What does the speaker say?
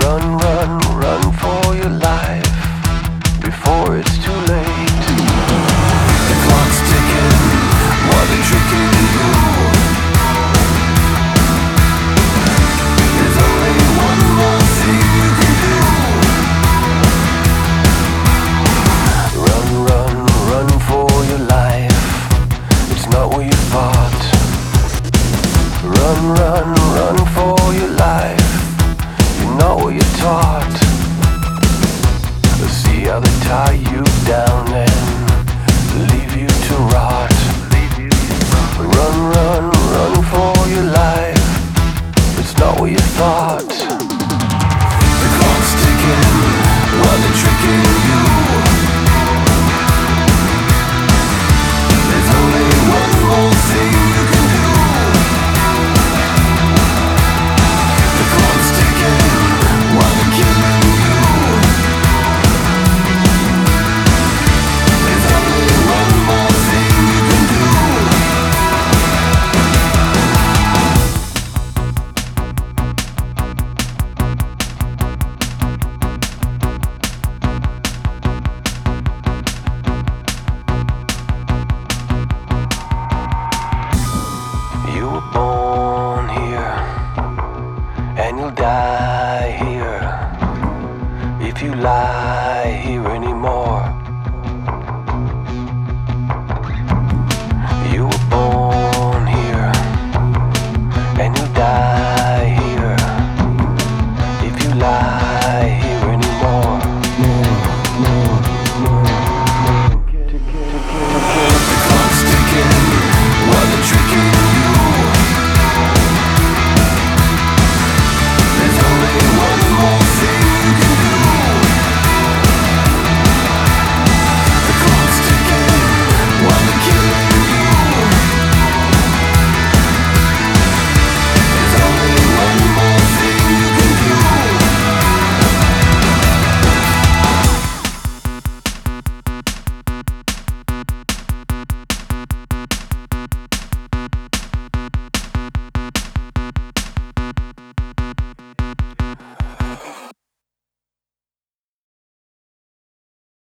Run, run, run for your life before it's too late. The clock's ticking while they're tricking you. There's only one more thing you can do. Run, run, run for your life. It's not what you thought. Run, run, run for your life. You're not what you're taught. See how they tie you down and leave you to rot. Run, run, run for your life. It's not what you thought. The clock's ticking while they're tricking you. There's only one more thing you can do. The clock's ticking while they're killing you. There's only one more thing you can do. You were born here, and you'll die here. If you lie